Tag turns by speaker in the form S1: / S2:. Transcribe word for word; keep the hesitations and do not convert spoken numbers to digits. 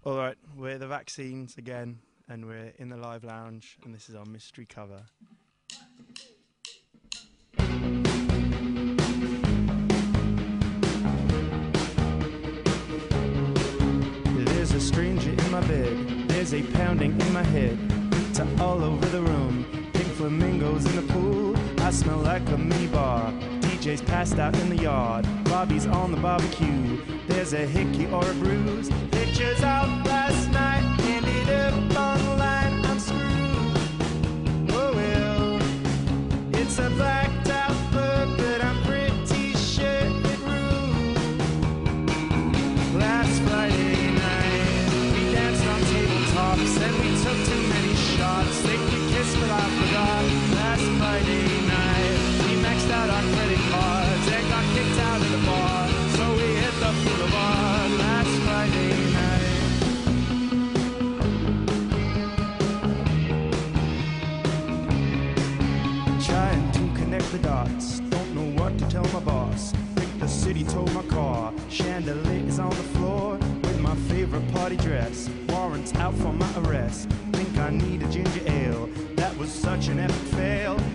S1: All right, we're the Vaccines again, and we're in the live lounge, and this is our mystery cover. There's a stranger in my bed, there's a pounding in my head, to all over the room, pink flamingos in the pool, I smell like a mini bar, D J's passed out in the yard, Bobby's on the barbecue, there's a hickey or a bruise, pictures out last night, ended up online, I'm screwed, oh well, it's a blacked out pub, but I'm pretty sure it ruled, last Friday night, we danced on tabletops, and we took too many shots, think we kissed but I forgot, last Friday night, we maxed out our credit cards, and got kicked out of the bar, so we hit the boulevard, last Friday night. Trying to connect the dots, don't know what to tell my boss, think the city told my car, chandelier is on the floor, with my favorite party dress, warrants out for my arrest, think I need a ginger ale, that was such an epic fail,